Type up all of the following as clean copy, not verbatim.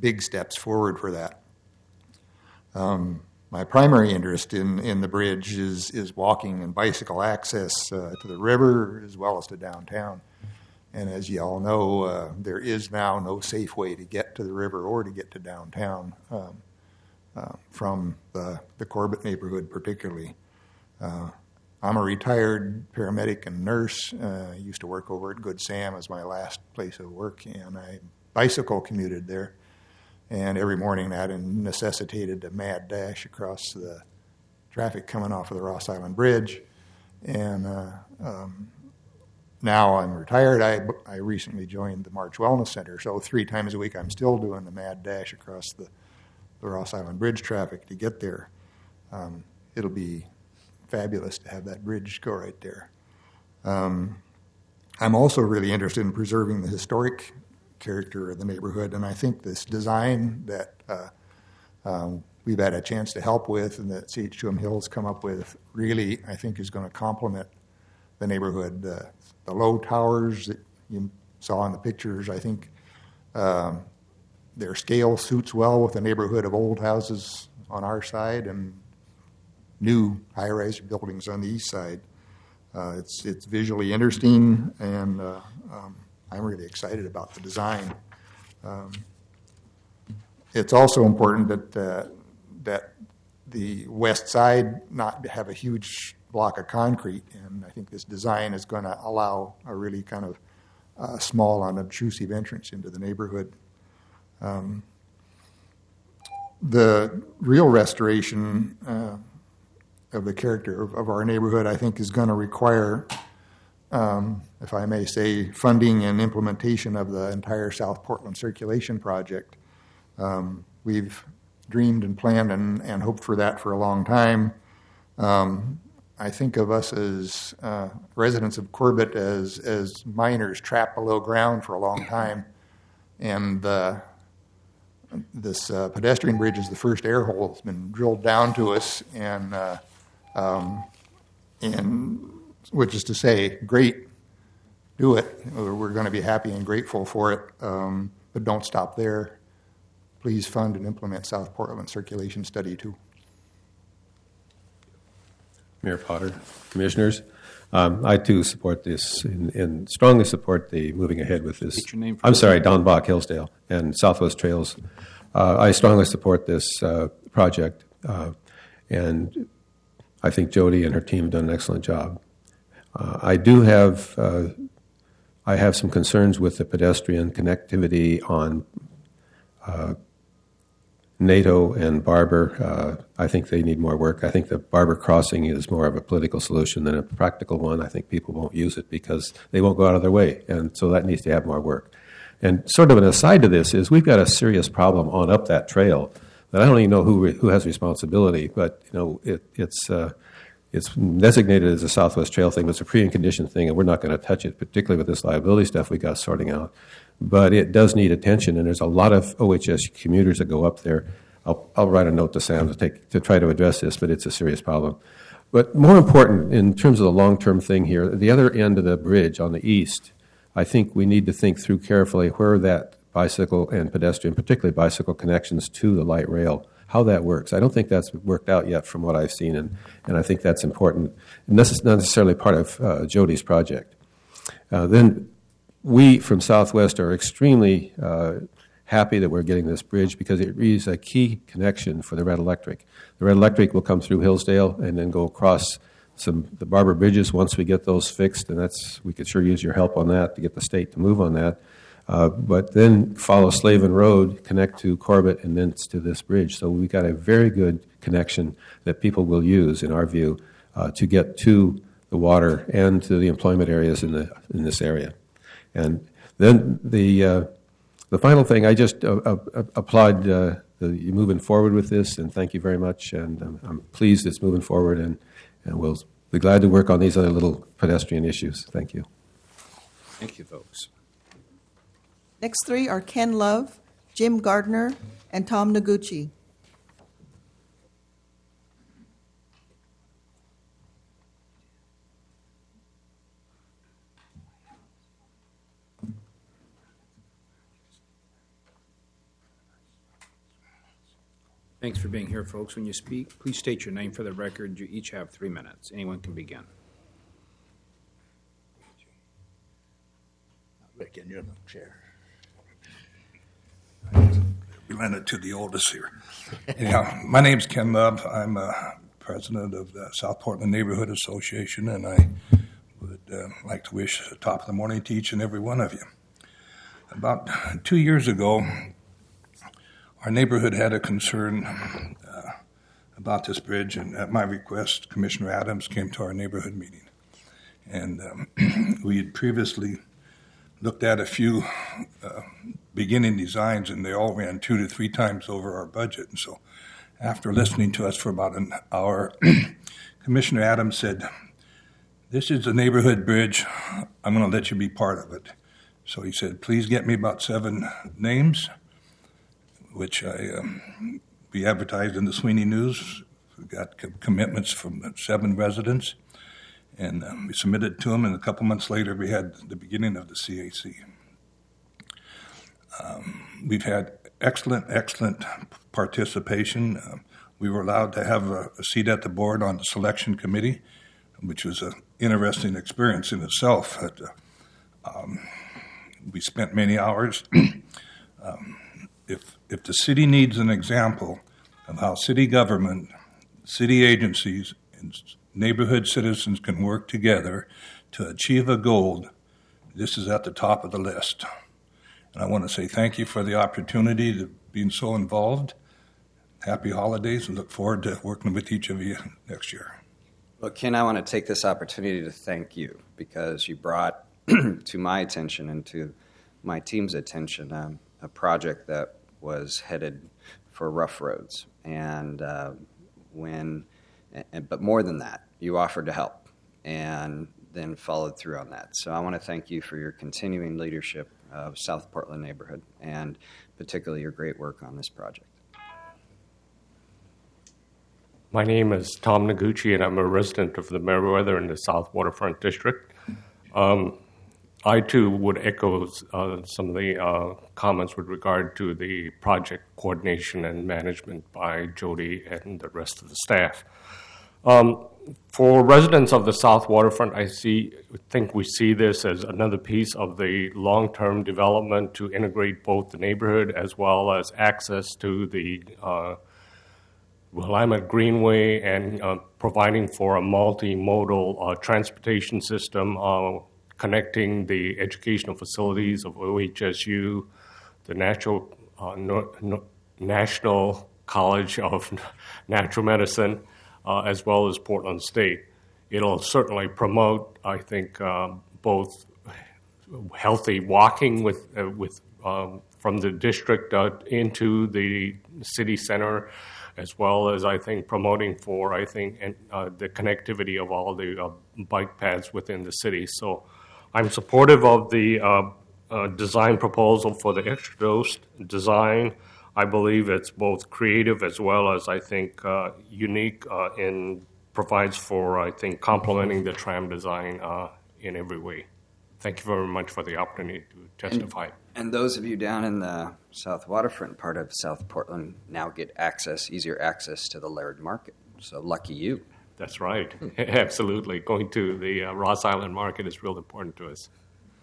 big steps forward for that. My primary interest in the bridge is walking and bicycle access to the river as well as to downtown. And as you all know, there is now no safe way to get to the river or to get to downtown from the Corbett neighborhood particularly. I'm a retired paramedic and nurse. I used to work over at Good Sam as my last place of work, and I bicycle commuted there. And every morning that necessitated a mad dash across the traffic coming off of the Ross Island Bridge. And now I'm retired. I recently joined the March Wellness Center, so 3 times a week I'm still doing the mad dash across the Ross Island Bridge traffic to get there. It'll be fabulous to have that bridge go right there. I'm also really interested in preserving the historic character of the neighborhood, and I think this design that we've had a chance to help with and that CH2M Hills come up with really, I think, is going to complement the neighborhood. The low towers that you saw in the pictures, I think their scale suits well with the neighborhood of old houses on our side and new high-rise buildings on the east side. It's visually interesting, and I'm really excited about the design. It's also important that the west side not have a huge block of concrete, and I think this design is going to allow a really kind of small, unobtrusive entrance into the neighborhood. The real restoration of the character of our neighborhood, I think, is going to require, if I may say, funding and implementation of the entire South Portland Circulation Project. We've dreamed and planned and hoped for that for a long time. I think of us as residents of Corbett as miners trapped below ground for a long time, and this pedestrian bridge is the first air hole that's been drilled down to us, and which is to say, great, do it. We're going to be happy and grateful for it, but don't stop there. Please fund and implement South Portland Circulation Study 2. Mayor Potter, commissioners, I too support this and strongly support the moving ahead with this. I'm sorry, Don Bach, Hillsdale, and Southwest Trails. I strongly support this project, and I think Jody and her team have done an excellent job. I have some concerns with the pedestrian connectivity on NATO and Barber. I think they need more work. I think the Barber crossing is more of a political solution than a practical one. I think people won't use it because they won't go out of their way, and so that needs to have more work. And sort of an aside to this is we've got a serious problem on up that trail that I don't even know who has responsibility, but it's designated as a Southwest Trail thing, but it's a pre-conditioned thing, and we're not going to touch it, particularly with this liability stuff we got sorting out. But it does need attention, and there's a lot of OHS commuters that go up there. I'll write a note to Sam to try to address this, but it's a serious problem. But more important, in terms of the long-term thing here, the other end of the bridge on the east, I think we need to think through carefully where that bicycle and pedestrian, particularly bicycle connections to the light rail, how that works. I don't think that's worked out yet from what I've seen, and I think that's important. And this is not necessarily part of Jody's project. Then we from Southwest are extremely happy that we're getting this bridge because it is a key connection for the Red Electric. The Red Electric will come through Hillsdale and then go across the Barber bridges once we get those fixed, and we could sure use your help on that to get the state to move on that. But then follow Slavin Road, connect to Corbett, and then to this bridge. So we've got a very good connection that people will use, in our view, to get to the water and to the employment areas in this area. And then the final thing, I just applaud you moving forward with this, and thank you very much. And I'm pleased it's moving forward, and we'll be glad to work on these other little pedestrian issues. Thank you. Thank you, folks. Next 3 are Ken Love, Jim Gardner, and Tom Noguchi. Thanks for being here, folks. When you speak, please state your name for the record. You each have 3 minutes. Anyone can begin. Rick, and you're the chair. We lend it to the oldest here. Anyhow, my name's Ken Love. I'm president of the South Portland Neighborhood Association, and I would like to wish the top of the morning to each and every one of you. About 2 years ago, our neighborhood had a concern about this bridge, and at my request, Commissioner Adams came to our neighborhood meeting. And we had previously looked at a few beginning designs, and they all ran 2 to 3 times over our budget. And so after listening to us for about an hour, Commissioner Adams said, "This is a neighborhood bridge. I'm going to let you be part of it." So he said, "Please get me about 7 names," which we advertised in the Sweeney News. We got commitments from 7 residents, and we submitted to them, and a couple months later we had the beginning of the CAC. We've had excellent participation. We were allowed to have a seat at the board on the selection committee, which was an interesting experience in itself. We spent many hours. If the city needs an example of how city government, city agencies, and neighborhood citizens can work together to achieve a goal, this is at the top of the list. And I want to say thank you for the opportunity to being so involved. Happy holidays, and look forward to working with each of you next year. Well, Ken, I want to take this opportunity to thank you because you brought to my attention and to my team's attention a project that was headed for rough roads. And but more than that, you offered to help and then followed through on that. So I want to thank you for your continuing leadership of South Portland neighborhood and particularly your great work on this project. My name is Tom Noguchi, and I'm a resident of the Meriwether in the South Waterfront District. I, too, would echo some of the comments with regard to the project coordination and management by Jody and the rest of the staff. For residents of the South Waterfront, I think we see this as another piece of the long-term development to integrate both the neighborhood as well as access to the Willamette Greenway and providing for a multimodal transportation system connecting the educational facilities of OHSU, the National College of Natural Medicine, as well as Portland State. It'll certainly promote, I think, both healthy walking from the district into the city center, as well as, I think, promoting the connectivity of all the bike paths within the city. So I'm supportive of the design proposal for the extra dose design. I believe it's both creative as well as, I think, unique and provides for, I think, complementing the tram design in every way. Thank you very much for the opportunity to testify. And those of you down in the South Waterfront part of South Portland now get easier access to the Laird Market. So lucky you. That's right. Absolutely. Going to the Ross Island Market is real important to us.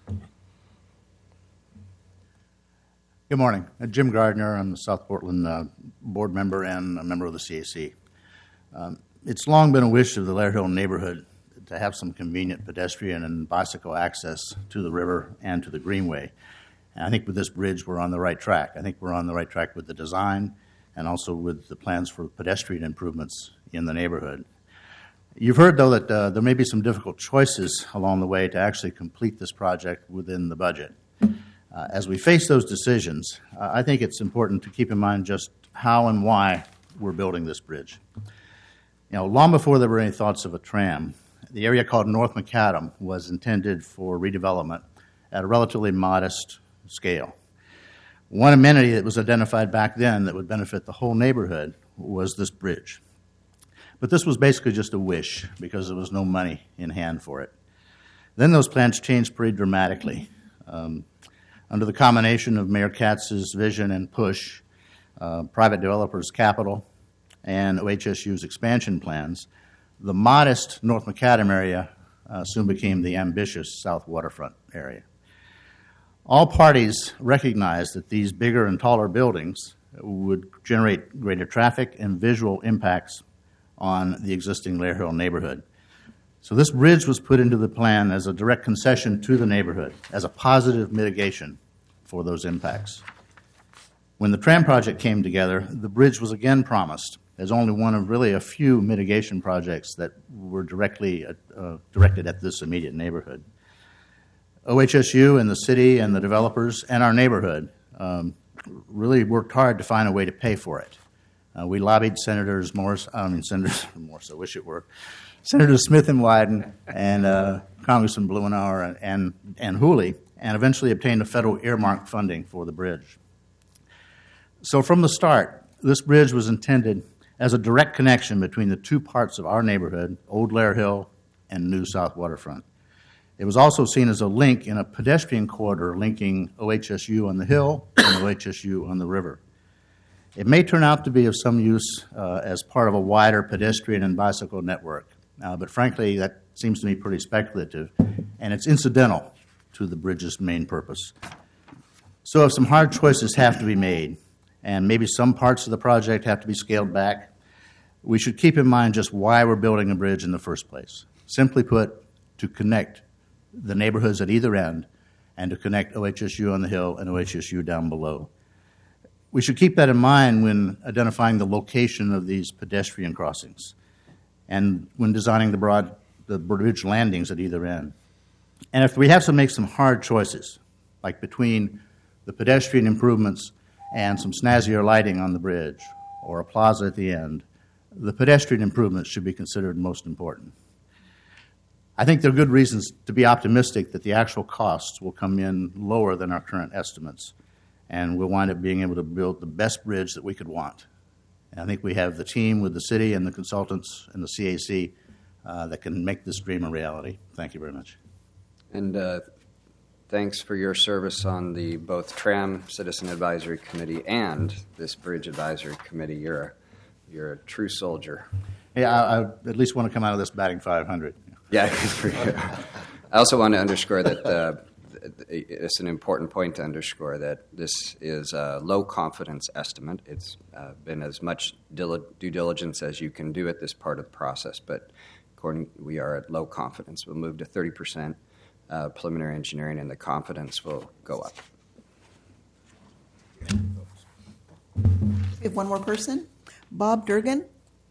Good morning. Jim Gardner. I'm the South Portland board member and a member of the CAC. It's long been a wish of the Laird Hill neighborhood to have some convenient pedestrian and bicycle access to the river and to the Greenway. And I think with this bridge, we're on the right track. I think we're on the right track with the design and also with the plans for pedestrian improvements in the neighborhood. You've heard, though, that there may be some difficult choices along the way to actually complete this project within the budget. As we face those decisions, I think it's important to keep in mind just how and why we're building this bridge. Long before there were any thoughts of a tram, the area called North Macadam was intended for redevelopment at a relatively modest scale. One amenity that was identified back then that would benefit the whole neighborhood was this bridge. But this was basically just a wish because there was no money in hand for it. Then those plans changed pretty dramatically. Under the combination of Mayor Katz's vision and push, private developers' capital, and OHSU's expansion plans, the modest North Macadam area soon became the ambitious South Waterfront area. All parties recognized that these bigger and taller buildings would generate greater traffic and visual impacts on the existing Lair Hill neighborhood. So this bridge was put into the plan as a direct concession to the neighborhood, as a positive mitigation for those impacts. When the tram project came together, the bridge was again promised as only one of really a few mitigation projects that were directly directed at this immediate neighborhood. OHSU and the city and the developers and our neighborhood really worked hard to find a way to pay for it. We lobbied Senator Smith and Wyden and Congressman Blumenauer and Hooley, and eventually obtained a federal earmark funding for the bridge. So from the start, this bridge was intended as a direct connection between the two parts of our neighborhood, Old Lair Hill and New South Waterfront. It was also seen as a link in a pedestrian corridor linking OHSU on the hill and OHSU on the river. It may turn out to be of some use as part of a wider pedestrian and bicycle network, but frankly, that seems to me pretty speculative, and it's incidental to the bridge's main purpose. So if some hard choices have to be made, and maybe some parts of the project have to be scaled back, we should keep in mind just why we're building a bridge in the first place. Simply put, to connect the neighborhoods at either end and to connect OHSU on the hill and OHSU down below. We should keep that in mind when identifying the location of these pedestrian crossings and when designing the bridge landings at either end. And if we have to make some hard choices, like between the pedestrian improvements and some snazzier lighting on the bridge or a plaza at the end, the pedestrian improvements should be considered most important. I think there are good reasons to be optimistic that the actual costs will come in lower than our current estimates, and we'll wind up being able to build the best bridge that we could want. And I think we have the team with the city and the consultants and the CAC that can make this dream a reality. Thank you very much. And thanks for your service on the both Tram Citizen Advisory Committee and this Bridge Advisory Committee. You're a true soldier. Yeah, I at least want to come out of this batting 500. Yeah, good for you. I also want to underscore that it's an important point to underscore that this is a low confidence estimate. It's been as much due diligence as you can do at this part of the process, but we are at low confidence. We'll move to 30% preliminary engineering, and the confidence will go up. We have one more person. Bob Durgan.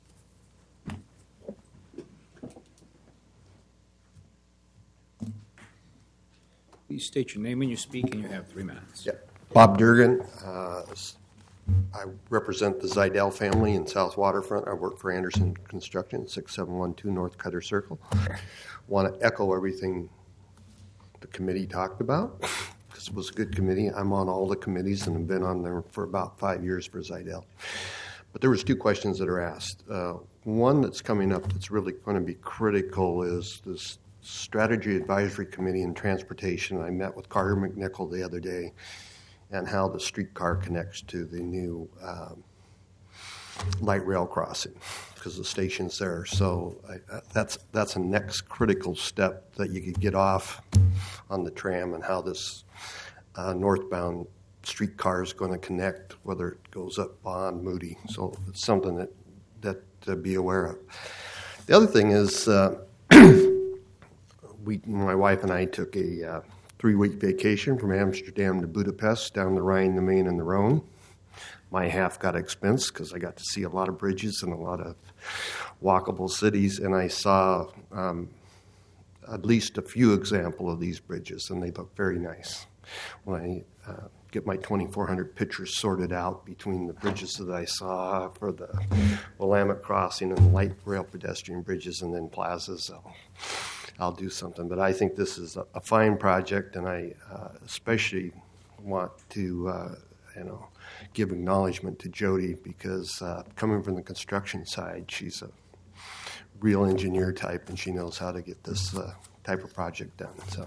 Please state your name when you speak, and you have 3 minutes. Bob Durgan. I represent the Zidell family in South Waterfront. I work for Anderson Construction, 6712 North Cutter Circle. Want to echo everything the committee talked about. This was a good committee. I'm on all the committees and have been on there for about 5 years for Zidell. But there was 2 questions that are asked. One that's coming up that's really going to be critical is this Strategy Advisory Committee in Transportation. I met with Carter McNichol the other day, and how the streetcar connects to the new light rail crossing, because the station's there. So that's a next critical step that you could get off on the tram, and how this northbound streetcar is going to connect, whether it goes up Bond, Moody. So it's something that to be aware of. The other thing is, my wife and I took a 3-week vacation from Amsterdam to Budapest, down the Rhine, the Main, and the Rhone. My half got expensed because I got to see a lot of bridges and a lot of walkable cities, and I saw at least a few examples of these bridges, and they look very nice. When I get my 2,400 pictures sorted out between the bridges that I saw for the Willamette Crossing and the light rail pedestrian bridges and then plazas, I'll do something. But I think this is a fine project, and I especially want to give acknowledgement to Jody, because coming from the construction side, she's a real engineer type, and she knows how to get this type of project done. So,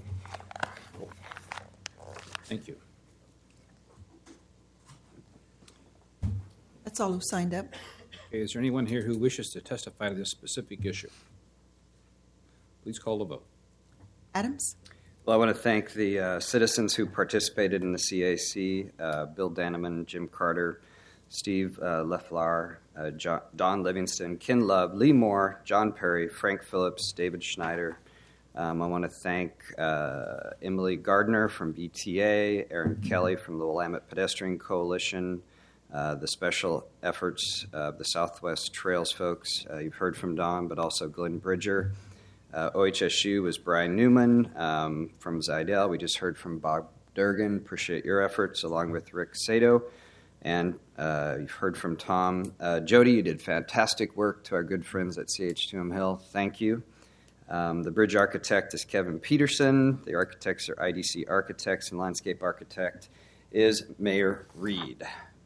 Thank you. That's all who signed up. Okay, is there anyone here who wishes to testify to this specific issue? Please call the vote. Adams? Well, I want to thank the citizens who participated in the CAC, Bill Daneman, Jim Carter, Steve Leflar, Don Livingston, Ken Love, Lee Moore, John Perry, Frank Phillips, David Schneider. I want to thank Emily Gardner from BTA, Aaron Kelly from the Willamette Pedestrian Coalition, the special efforts of the Southwest Trails folks. You've heard from Don, but also Glenn Bridger. OHSU was Brian Newman from Zidell. We just heard from Bob Durgan. Appreciate your efforts, along with Rick Sato. And you've heard from Tom. Jody, you did fantastic work to our good friends at CH2M Hill. Thank you. The bridge architect is Kevin Peterson. The architects are IDC Architects, and landscape architect is Mayor Reed.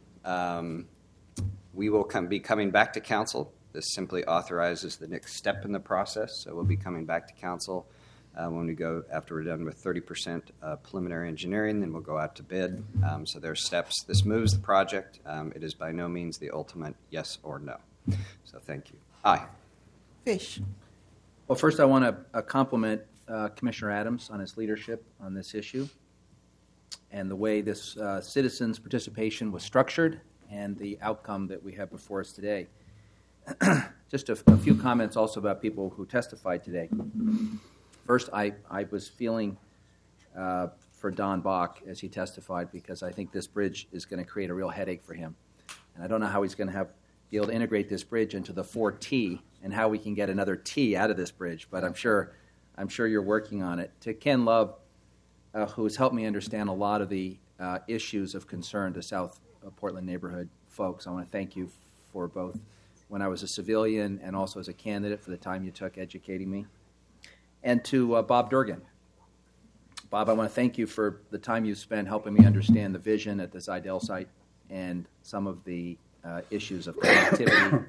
We will be coming back to council. This simply authorizes the next step in the process, so we'll be coming back to council when we go, after we're done with 30% preliminary engineering, then we'll go out to bid. So there are steps. This moves the project. It is by no means the ultimate yes or no. So thank you. Aye. Fish? Well, first I want to compliment Commissioner Adams on his leadership on this issue and the way this citizens' participation was structured and the outcome that we have before us today. Just a few comments also about people who testified today. First, I was feeling for Don Bach as he testified, because I think this bridge is going to create a real headache for him. And I don't know how he's going to be able to integrate this bridge into the 4T and how we can get another T out of this bridge, but I'm sure you're working on it. To Ken Love, who has helped me understand a lot of the issues of concern to South Portland neighborhood folks, I want to thank you for both when I was a civilian and also as a candidate for the time you took educating me. And to Bob Durgan. Bob, I want to thank you for the time you spent helping me understand the vision at the Zidell site and some of the issues of connectivity.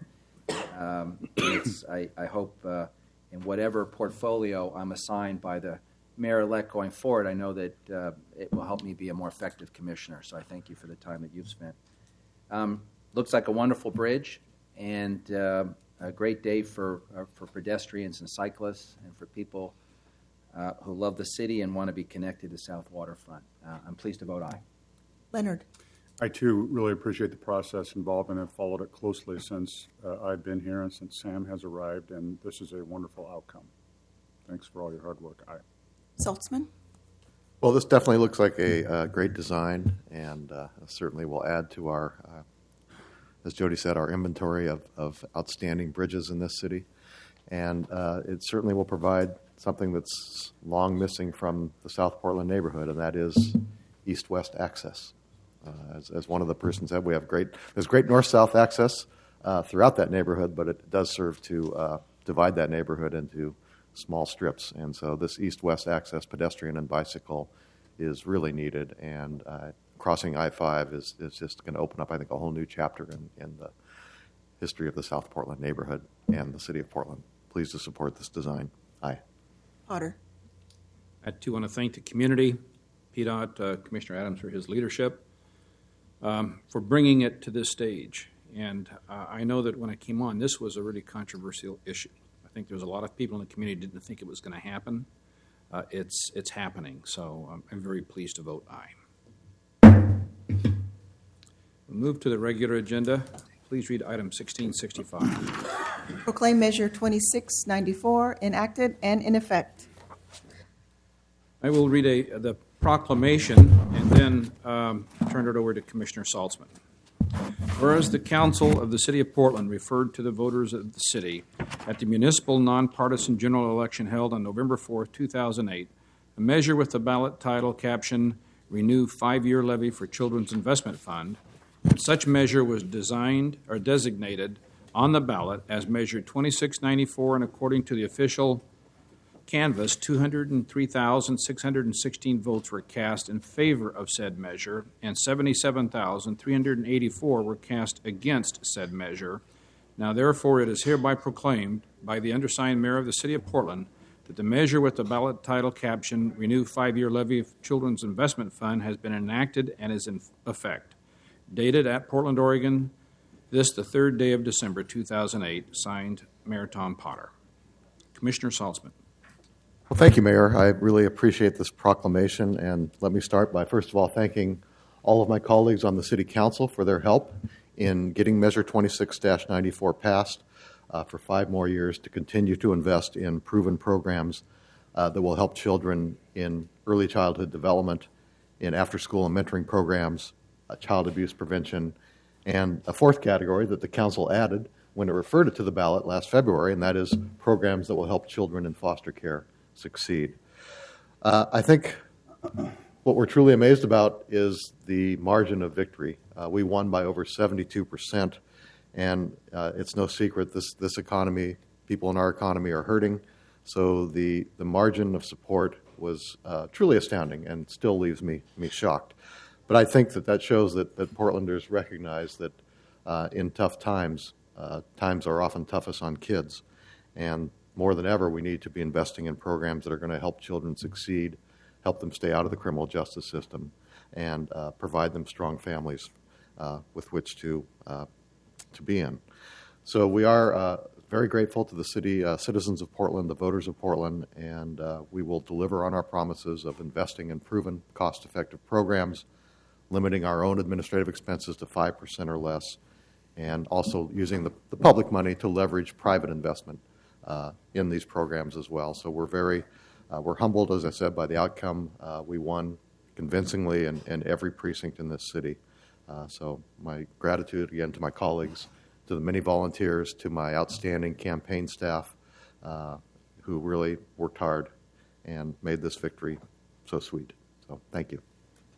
I hope in whatever portfolio I'm assigned by the mayor-elect going forward, I know that it will help me be a more effective commissioner. So I thank you for the time that you've spent. Looks like a wonderful bridge and a great day for pedestrians and cyclists and for people who love the city and want to be connected to South Waterfront. I'm pleased to vote aye. Leonard? I, too, really appreciate the process involved and have followed it closely since I've been here and since Sam has arrived, and this is a wonderful outcome. Thanks for all your hard work. Aye. Saltzman? Well, this definitely looks like a great design, and certainly will add to our, as Jody said, our inventory of outstanding bridges in this city. And it certainly will provide something that's long missing from the South Portland neighborhood, and that is east-west access. As one of the persons said, there's great north-south access throughout that neighborhood, but it does serve to divide that neighborhood into small strips. And so this east-west access, pedestrian and bicycle, is really needed. And crossing I-5 is just going to open up, I think, a whole new chapter in the history of the South Portland neighborhood and the city of Portland. Pleased to support this design. Aye. Potter? I, too, want to thank the community, PDOT, Commissioner Adams for his leadership, for bringing it to this stage. And I know that when I came on, this was a really controversial issue. I think there's a lot of people in the community didn't think it was going to happen. It's happening, so I'm very pleased to vote aye. We'll move to the regular agenda. Please read item 1665. Proclaim Measure 2694 enacted and in effect. I will read the proclamation and then turn it over to Commissioner Saltzman. Whereas the Council of the City of Portland referred to the voters of the city at the municipal nonpartisan general election held on November 4, 2008, a measure with the ballot title caption, Renew 5-Year Levy for Children's Investment Fund, and such measure was designed or designated on the ballot as Measure 2694, and according to the official canvass, 203,616 votes were cast in favor of said measure, and 77,384 were cast against said measure. Now, therefore, it is hereby proclaimed by the undersigned mayor of the city of Portland that the measure with the ballot title caption, Renew 5-Year Levy of Children's Investment Fund, has been enacted and is in effect. Dated at Portland, Oregon, This the 3rd day of December 2008, signed Mayor Tom Potter. Commissioner Saltzman. Well, thank you, Mayor. I really appreciate this proclamation, and let me start by, first of all, thanking all of my colleagues on the City Council for their help in getting Measure 26-94 passed for 5 more years to continue to invest in proven programs that will help children in early childhood development, in after-school and mentoring programs, child abuse prevention, and a 4th category that the Council added when it referred it to the ballot last February, and that is programs that will help children in foster care succeed. I think what we're truly amazed about is the margin of victory. We won by over 72%, and it's no secret this economy, people in our economy are hurting, so the margin of support was truly astounding and still leaves me shocked. But I think that shows that Portlanders recognize that in tough times, times are often toughest on kids, and more than ever, we need to be investing in programs that are going to help children succeed, help them stay out of the criminal justice system, and provide them strong families with which to be in. So we are very grateful to the city citizens of Portland, the voters of Portland, and we will deliver on our promises of investing in proven, cost-effective programs, limiting our own administrative expenses to 5% or less, and also using the public money to leverage private investment in these programs as well. So we're humbled, as I said, by the outcome. We won convincingly in every precinct in this city. So my gratitude again to my colleagues, to the many volunteers, to my outstanding campaign staff who really worked hard and made this victory so sweet. So thank you.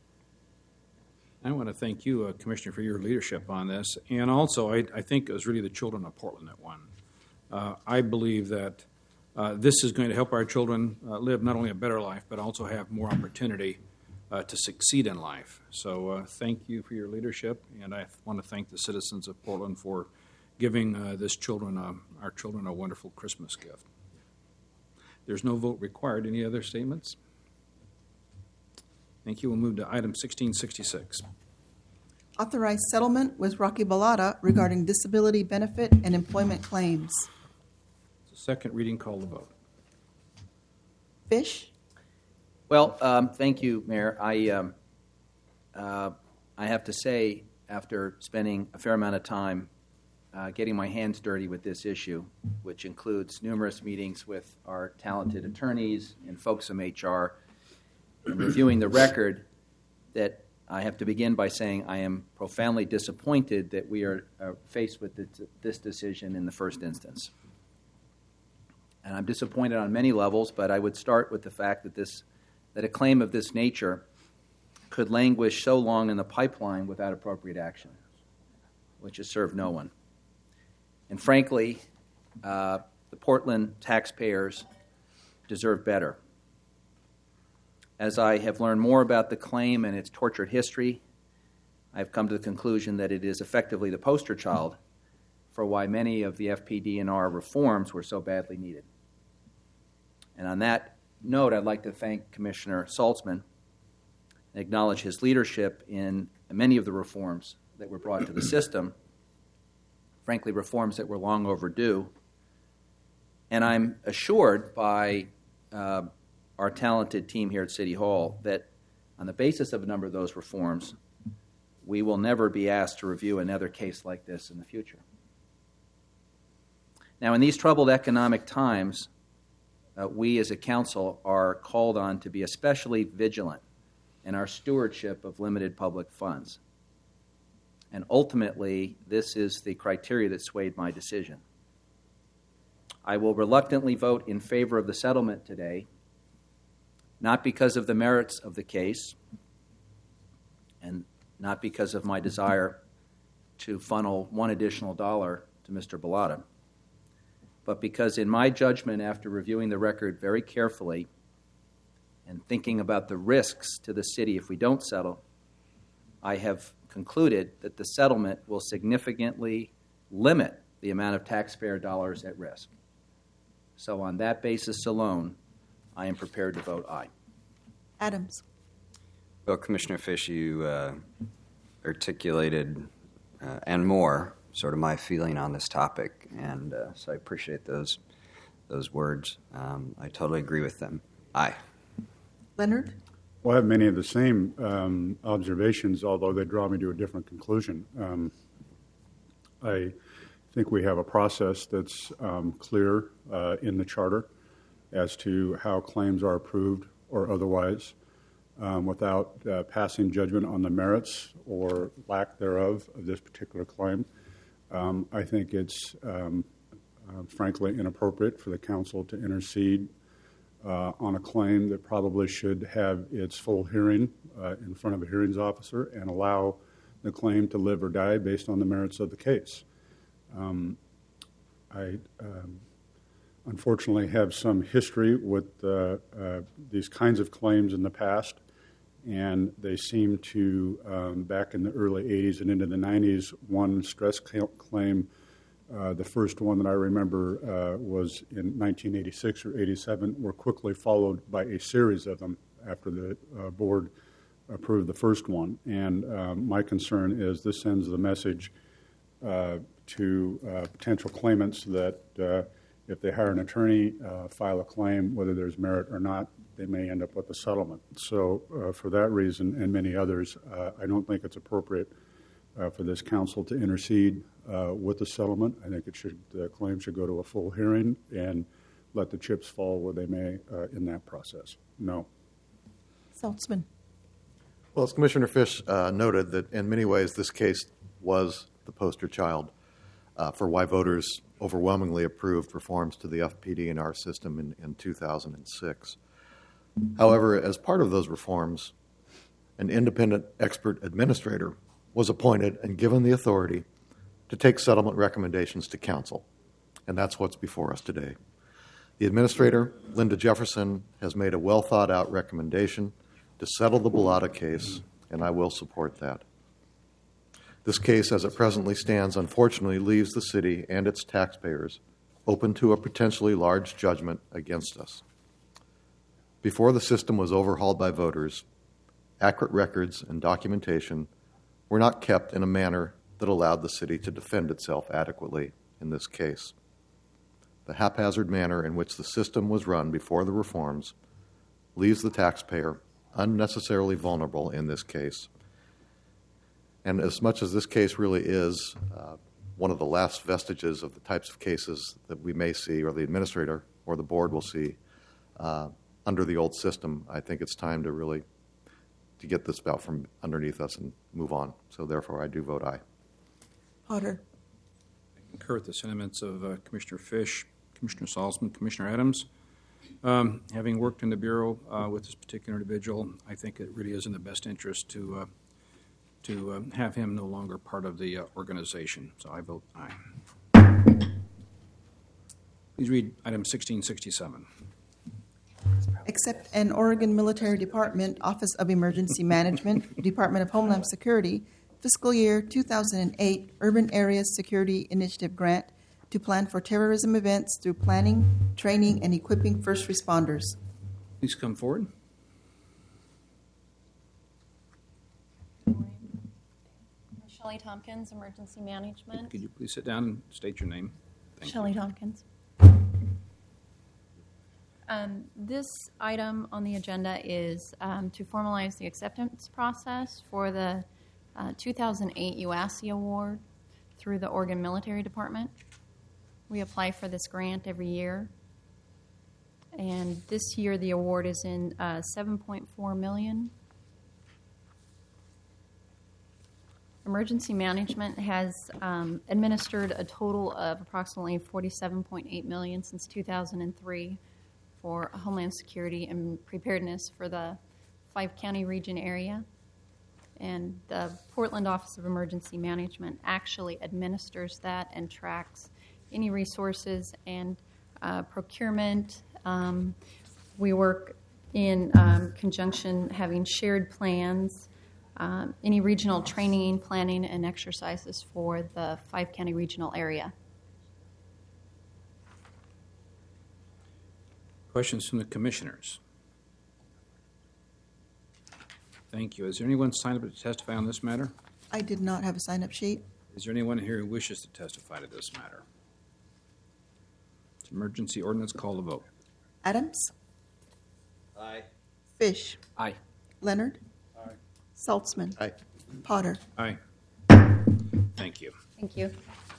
I want to thank you, Commissioner, for your leadership on this. And also, I think it was really the children of Portland that won. I believe that this is going to help our children live not only a better life, but also have more opportunity to succeed in life. So thank you for your leadership, and I want to thank the citizens of Portland for giving our children a wonderful Christmas gift. There's no vote required. Any other statements? Thank you. We'll move to item 1666. Authorized settlement with Rocky Balata regarding disability benefit and employment claims. It's a second reading. Call the vote. Fish? Well, thank you, Mayor. I have to say, after spending a fair amount of time getting my hands dirty with this issue, which includes numerous meetings with our talented attorneys and folks from HR, and reviewing the record, that I have to begin by saying I am profoundly disappointed that we are faced with this decision in the first instance. And I'm disappointed on many levels, but I would start with the fact that a claim of this nature could languish so long in the pipeline without appropriate action, which has served no one. And frankly, the Portland taxpayers deserve better. As I have learned more about the claim and its tortured history, I've come to the conclusion that it is effectively the poster child for why many of the FPD&R reforms were so badly needed. And on that note, I'd like to thank Commissioner Saltzman and acknowledge his leadership in many of the reforms that were brought to the system, frankly, reforms that were long overdue. And I'm assured by our talented team here at City Hall that on the basis of a number of those reforms, we will never be asked to review another case like this in the future. Now, in these troubled economic times, we as a council are called on to be especially vigilant in our stewardship of limited public funds. And ultimately, this is the criteria that swayed my decision. I will reluctantly vote in favor of the settlement today, not because of the merits of the case and not because of my desire to funnel one additional dollar to Mr. Balata, but because in my judgment, after reviewing the record very carefully and thinking about the risks to the city if we don't settle, I have concluded that the settlement will significantly limit the amount of taxpayer dollars at risk. So on that basis alone, I am prepared to vote aye. Adams. Well, Commissioner Fish, you articulated and more sort of my feeling on this topic, and so I appreciate those words. I totally agree with them. Aye. Leonard? Well, I have many of the same observations, although they draw me to a different conclusion. I think we have a process that's clear in the charter as to how claims are approved or otherwise, without passing judgment on the merits or lack thereof of this particular claim. I think it's frankly inappropriate for the council to intercede on a claim that probably should have its full hearing in front of a hearings officer and allow the claim to live or die based on the merits of the case. I unfortunately have some history with these kinds of claims in the past, and they seem to, back in the early 80s and into the 90s, one stress claim, the first one that I remember was in 1986 or 87, were quickly followed by a series of them after the board approved the first one. And my concern is this sends the message to potential claimants that if they hire an attorney, file a claim, whether there's merit or not, they may end up with a settlement. So for that reason and many others, I don't think it's appropriate for this council to intercede with the settlement. I think the claim should go to a full hearing and let the chips fall where they may in that process. No. Saltzman? Well, as Commissioner Fish noted, that in many ways this case was the poster child for why voters overwhelmingly approved reforms to the FPD and our system in 2006. However, as part of those reforms, an independent expert administrator was appointed and given the authority to take settlement recommendations to council, and that's what's before us today. The administrator, Linda Jefferson, has made a well-thought-out recommendation to settle the Bellotta case, and I will support that. This case, as it presently stands, unfortunately leaves the city and its taxpayers open to a potentially large judgment against us. Before the system was overhauled by voters, accurate records and documentation were not kept in a manner that allowed the city to defend itself adequately in this case. The haphazard manner in which the system was run before the reforms leaves the taxpayer unnecessarily vulnerable in this case. And as much as this case really is one of the last vestiges of the types of cases that we may see, or the administrator or the board will see under the old system, I think it's time to get this out from underneath us and move on. So therefore, I do vote aye. Potter? I concur with the sentiments of Commissioner Fish, Commissioner Salzman, Commissioner Adams. Having worked in the Bureau with this particular individual, I think it really is in the best interest to have him no longer part of the organization. So I vote aye. Please read item 1667. Accept an Oregon Military Department Office of Emergency Management, Department of Homeland Security, fiscal year 2008 Urban Areas Security Initiative grant to plan for terrorism events through planning, training, and equipping first responders. Please come forward. Shelley Tompkins, Emergency Management. Could you please sit down and state your name? Thank Shelley Tompkins. This item on the agenda is to formalize the acceptance process for the 2008 UASI Award through the Oregon Military Department. We apply for this grant every year, and this year the award is in $7.4 million. Emergency Management has administered a total of approximately $47.8 million since 2003 for Homeland Security and preparedness for the 5-county region area. And the Portland Office of Emergency Management actually administers that and tracks any resources and procurement. We work in conjunction, having shared plans, any regional training, planning, and exercises for the 5-county regional area. Questions from the commissioners? Thank you. Is there anyone signed up to testify on this matter? I did not have a sign-up sheet. Is there anyone here who wishes to testify to this matter? It's emergency ordinance. Call the vote. Adams? Aye. Fish? Aye. Leonard? Aye. Saltzman? Aye. Potter? Aye. Thank you. Thank you.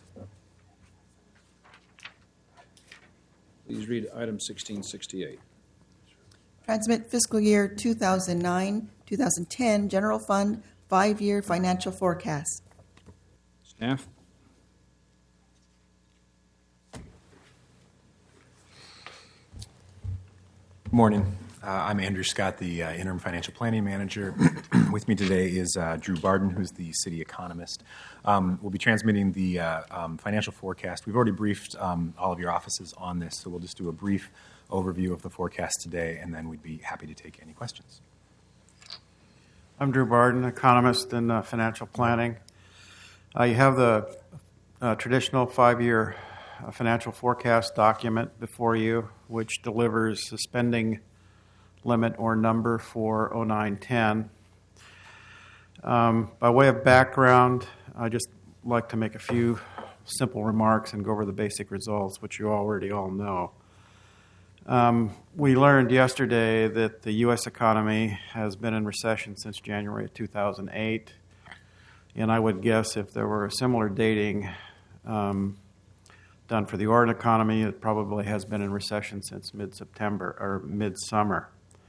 Please read item 1668. Transmit fiscal year 2009-2010 general fund 5-year financial forecast. Staff? Good morning. I'm Andrew Scott, the interim financial planning manager. With me today is Drew Barden, who's the city economist. We'll be transmitting the financial forecast. We've already briefed all of your offices on this, so we'll just do a brief overview of the forecast today, and then we'd be happy to take any questions. I'm Drew Barden, economist in financial planning. You have the traditional 5-year financial forecast document before you, which delivers the spending limit or number for 09-10. By way of background, I'd just like to make a few simple remarks and go over the basic results, which you already all know. We learned yesterday that the U.S. economy has been in recession since January of 2008, and I would guess if there were a similar dating done for the Oregon economy, it probably has been in recession since mid-September or mid-summer.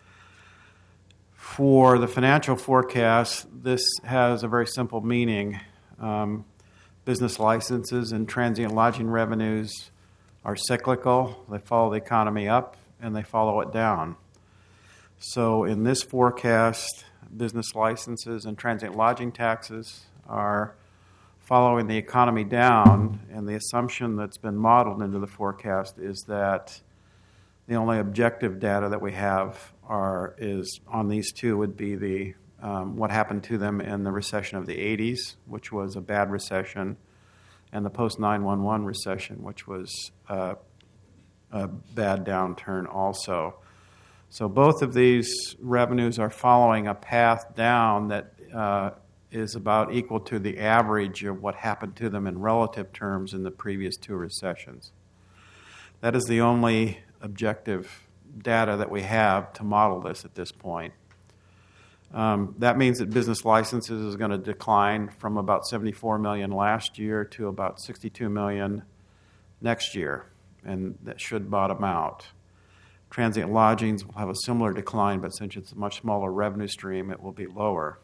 For the financial forecast, this has a very simple meaning. Business licenses and transient lodging revenues are cyclical. They follow the economy up and they follow it down. So in this forecast, business licenses and transient lodging taxes are following the economy down, and the assumption that's been modeled into the forecast is that the only objective data that we have is on these two would be the what happened to them in the recession of the 80s, which was a bad recession, and the post-9/11 recession, which was a bad downturn also. So both of these revenues are following a path down that is about equal to the average of what happened to them in relative terms in the previous two recessions. That is the only objective data that we have to model this at this point. That means that business licenses is going to decline from about 74 million last year to about 62 million next year, and that should bottom out. Transient lodgings will have a similar decline, but since it's a much smaller revenue stream, it will be lower.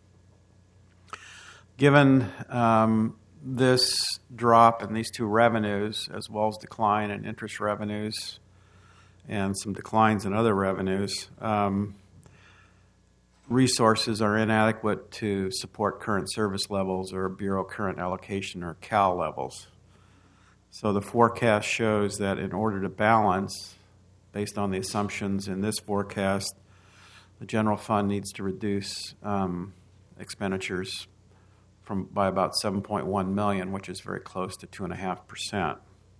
Given this drop in these two revenues, as well as decline in interest revenues and some declines in other revenues, resources are inadequate to support current service levels or Bureau current allocation or CAL levels. So the forecast shows that in order to balance, based on the assumptions in this forecast, the general fund needs to reduce expenditures by about 7.1 million, which is very close to 2.5%.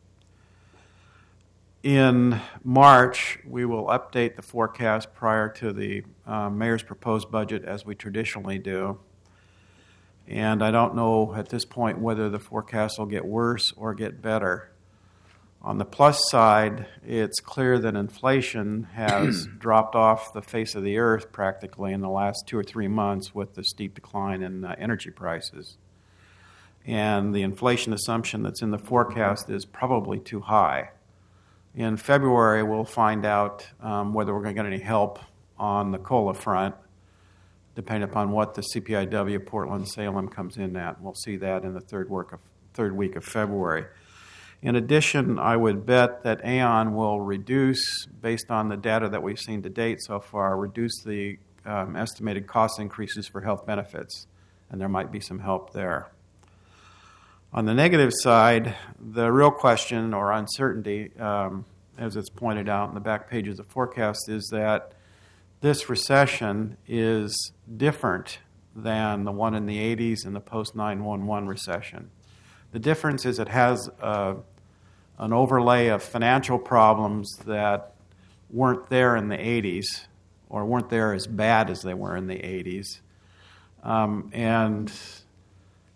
In March, we will update the forecast prior to the mayor's proposed budget, as we traditionally do. And I don't know at this point whether the forecast will get worse or get better. On the plus side, it's clear that inflation has dropped off the face of the earth practically in the last 2 or 3 months with the steep decline in energy prices. And the inflation assumption that's in the forecast is probably too high. In February, we'll find out whether we're going to get any help on the COLA front, depending upon what the CPIW Portland-Salem comes in at. We'll see that in the third week of February. In addition, I would bet that Aon will reduce, based on the data that we've seen to date so far, reduce the estimated cost increases for health benefits, and there might be some help there. On the negative side, the real question or uncertainty, as it's pointed out in the back pages of the forecast, is that this recession is different than the one in the 80s and the post-9/11 recession. The difference is it has an overlay of financial problems that weren't there in the 80s or weren't there as bad as they were in the 80s. And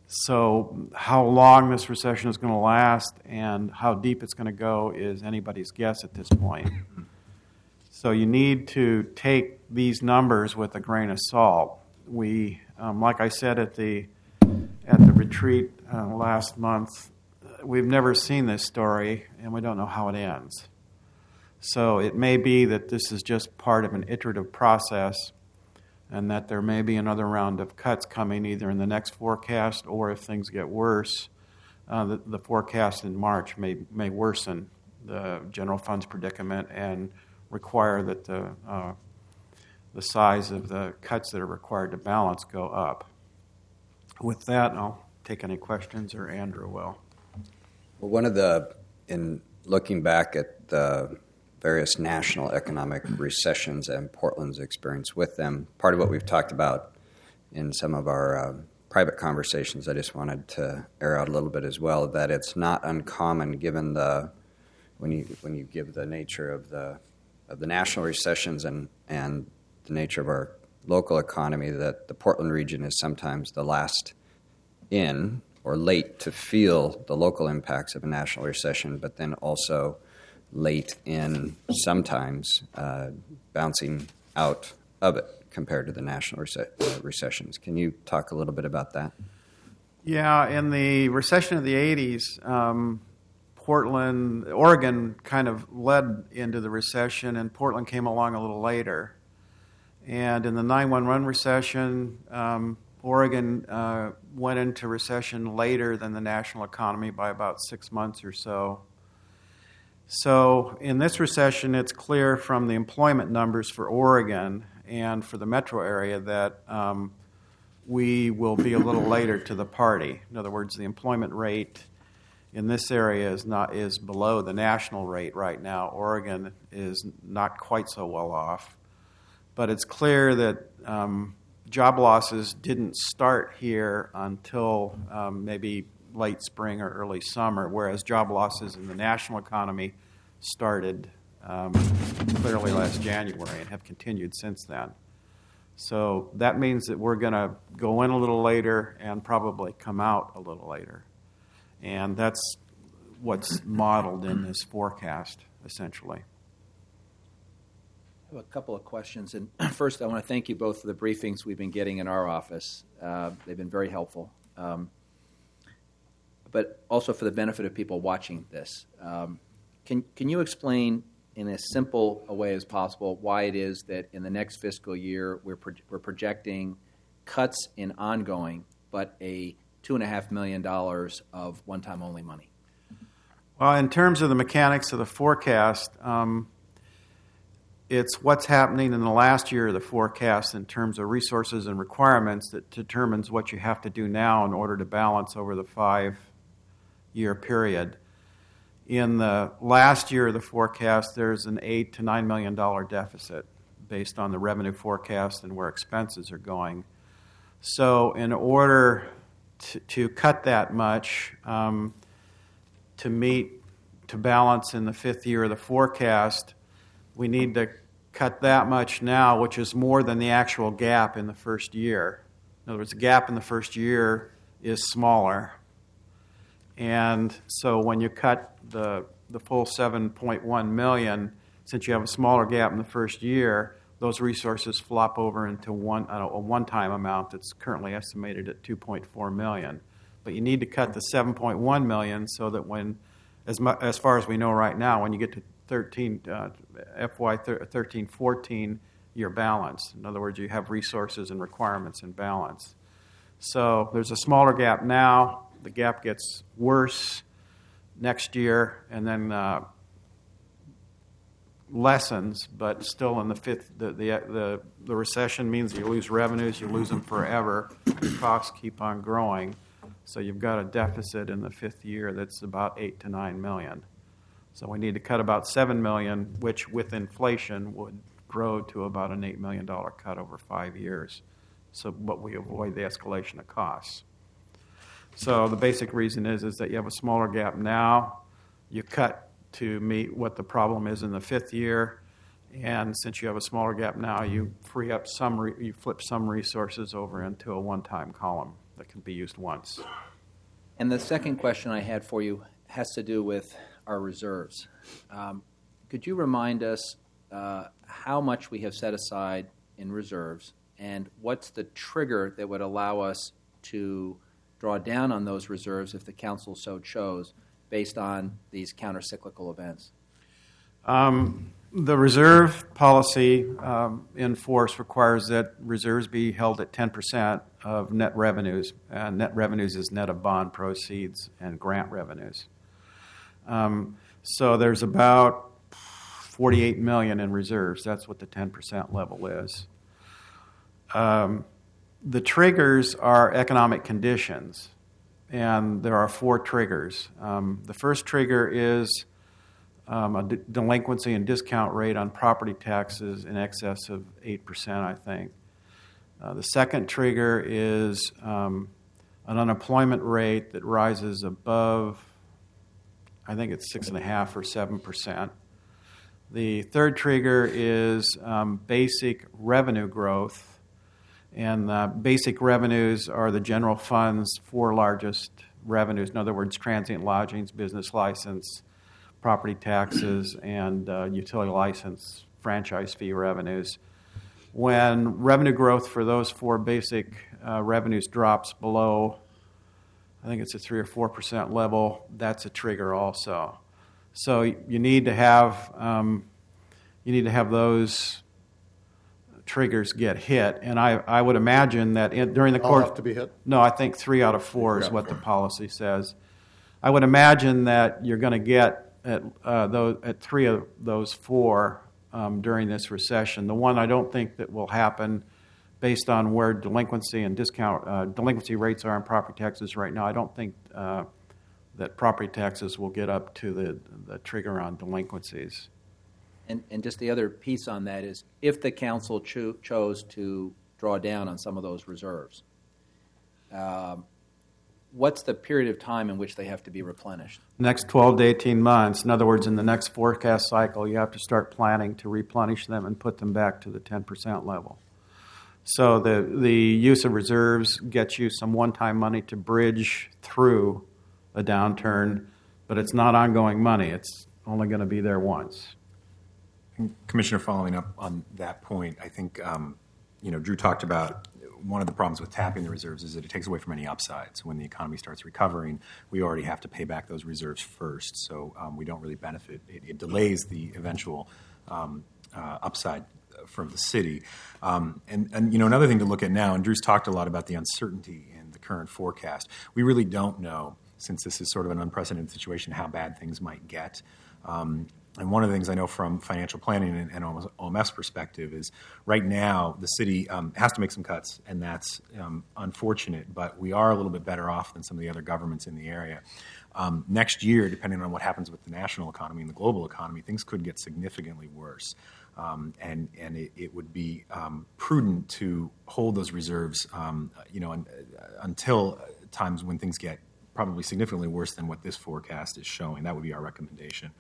So how long this recession is going to last and how deep it's going to go is anybody's guess at this point. So you need to take these numbers with a grain of salt. We, like I said at the retreat last month, we've never seen this story and we don't know how it ends. So it may be that this is just part of an iterative process and that there may be another round of cuts coming either in the next forecast or if things get worse, the forecast in March may worsen the general fund's predicament and require that the size of the cuts that are required to balance go up. With that, I'll take any questions, or Andrew will. Well, in looking back at the various national economic recessions and Portland's experience with them, part of what we've talked about in some of our private conversations, I just wanted to air out a little bit as well, that it's not uncommon given when you give the nature of the national recessions and the nature of our local economy, that the Portland region is sometimes the last in or late to feel the local impacts of a national recession, but then also late in sometimes bouncing out of it compared to the national recessions. Can you talk a little bit about that? Yeah, in the recession of the 80s, Oregon kind of led into the recession, and Portland came along a little later. And in the 9/11 recession, Oregon went into recession later than the national economy by about 6 months or so. So in this recession, it's clear from the employment numbers for Oregon and for the metro area that we will be a little later to the party. In other words, the employment rate in this area is below the national rate right now. Oregon is not quite so well off. But it's clear that job losses didn't start here until maybe late spring or early summer, whereas job losses in the national economy started clearly last January and have continued since then. So that means that we're going to go in a little later and probably come out a little later. And that's what's modeled in this forecast, essentially. I have a couple of questions. And first, I want to thank you both for the briefings we've been getting in our office. They've been very helpful. But also for the benefit of people watching this. Can you explain in as simple a way as possible why it is that in the next fiscal year we're projecting cuts in ongoing, but a $2.5 million of one-time only money? Well, in terms of the mechanics of the forecast, it's what's happening in the last year of the forecast in terms of resources and requirements that determines what you have to do now in order to balance over the 5-year period. In the last year of the forecast, there's an $8 to $9 million deficit based on the revenue forecast and where expenses are going. So in order to cut that much, to balance in the 5th year of the forecast, we need to cut that much now, which is more than the actual gap in the first year. In other words, the gap in the first year is smaller. And so when you cut the full $7.1 million, since you have a smaller gap in the first year, those resources flop over into a one-time amount that's currently estimated at $2.4 million. But you need to cut the $7.1 million so that as far as we know right now, when you get to FY 13-14, you're balanced. In other words, you have resources and requirements in balance. So there's a smaller gap now. The gap gets worse next year, and then lessens, but still in the 5th, the recession means you lose revenues, you lose them forever. Your costs keep on growing. So you've got a deficit in the 5th year that's about $8 to $9 million. So we need to cut about $7 million, which with inflation would grow to about an $8 million cut over 5 years. But we avoid the escalation of costs. So the basic reason is that you have a smaller gap now. You cut to meet what the problem is in the 5th year, and since you have a smaller gap now, you free up you flip some resources over into a one-time column that can be used once. And the second question I had for you has to do with our reserves. Could you remind us how much we have set aside in reserves, and what's the trigger that would allow us to draw down on those reserves if the council so chose, based on these counter-cyclical events? The reserve policy in force requires that reserves be held at 10% of net revenues. Net revenues is net of bond proceeds and grant revenues. So there's about $48 million in reserves. That's what the 10% level is. The triggers are economic conditions, and there are 4 triggers. The first trigger is a delinquency and discount rate on property taxes in excess of 8%, I think. The second trigger is an unemployment rate that rises above, I think it's 6.5% or 7%. The third trigger is basic revenue growth, and basic revenues are the general fund's 4 largest revenues. In other words, transient lodgings, business license, property taxes, and utility license franchise fee revenues. When revenue growth for those 4 basic revenues drops below, I think it's a 3 or 4% level, that's a trigger also. So you need to have those triggers get hit, and I would imagine that during the course have to be hit? No, I think 3 out of 4 is what the policy says. I would imagine that you're going to get at 3 of those 4 during this recession. The one I don't think that will happen, based on where delinquency and delinquency rates are on property taxes right now, I don't think that property taxes will get up to the trigger on delinquencies. And just the other piece on that is, if the council chose to draw down on some of those reserves, what's the period of time in which they have to be replenished? Next 12 to 18 months. In other words, in the next forecast cycle, you have to start planning to replenish them and put them back to the 10% level. So the use of reserves gets you some one-time money to bridge through a downturn, but it's not ongoing money. It's only going to be there once. Commissioner, following up on that point, I think Drew talked about one of the problems with tapping the reserves is that it takes away from any upsides. When the economy starts recovering, we already have to pay back those reserves first, so we don't really benefit. It delays the eventual upside from the city. And another thing to look at now, and Drew's talked a lot about the uncertainty in the current forecast. We really don't know, since this is sort of an unprecedented situation, how bad things might get. And one of the things I know from financial planning and OMF's perspective is right now the city has to make some cuts, and that's unfortunate, but we are a little bit better off than some of the other governments in the area. Next year, depending on what happens with the national economy and the global economy, things could get significantly worse. And it would be prudent to hold those reserves until times when things get probably significantly worse than what this forecast is showing. That would be our recommendation.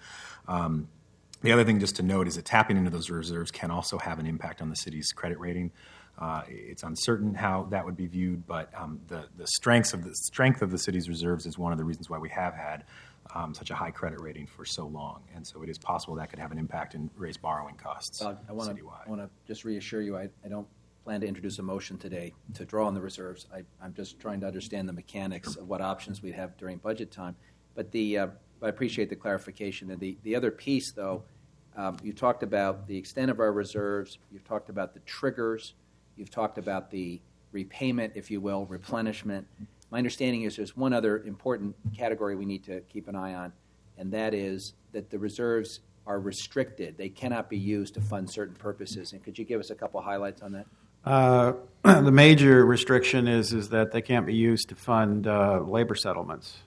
The other thing just to note is that tapping into those reserves can also have an impact on the city's credit rating. It's uncertain how that would be viewed, but the strength of the city's reserves is one of the reasons why we have had such a high credit rating for so long. And so it is possible that could have an impact and raise borrowing costs citywide. I want to just reassure you, I don't plan to introduce a motion today to draw on the reserves. I'm just trying to understand the mechanics of what options we'd have during budget time. But I appreciate the clarification. And the other piece, though, you talked about the extent of our reserves. You've talked about the triggers. You've talked about the repayment, if you will, replenishment. My understanding is there's one other important category we need to keep an eye on, and that is that the reserves are restricted. They cannot be used to fund certain purposes. And could you give us a couple highlights on that? The major restriction is that they can't be used to fund labor settlements.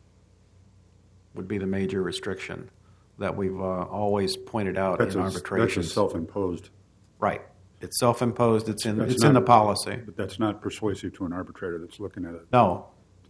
Would be the major restriction that we've always pointed out in arbitrations. That's self-imposed. Right. It's self-imposed. It's in the policy. But that's not persuasive to an arbitrator that's looking at it. No.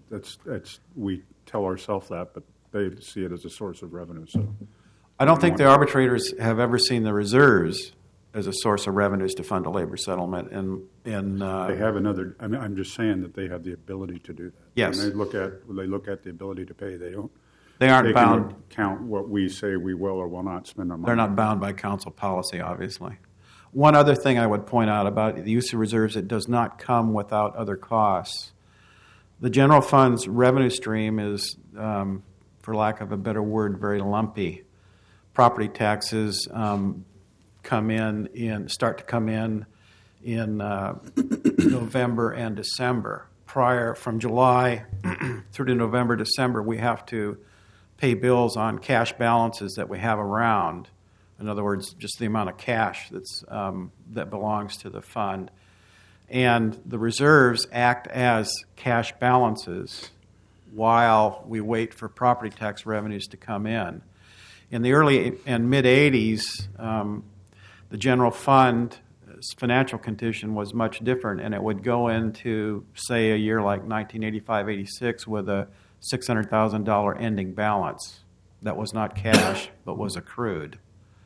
We tell ourselves that, but they see it as a source of revenue. So I don't think the arbitrators have ever seen the reserves as a source of revenues to fund a labor settlement. They have another. I mean, I'm just saying that they have the ability to do that. Yes. When they look at the ability to pay. They don't. They aren't take bound. into account what we say we will or will not spend our money. They're not bound by council policy, obviously. One other thing I would point out about the use of reserves, it does not come without other costs. The general fund's revenue stream is, for lack of a better word, very lumpy. Property taxes start to come in November and December. From July through to November, December, we have to pay bills on cash balances that we have around. In other words, just the amount of cash that belongs to the fund. And the reserves act as cash balances while we wait for property tax revenues to come in. In the early and mid-'80s, the general fund's financial condition was much different, and it would go into, say, a year like 1985-86 with a $600,000 ending balance that was not cash but was accrued.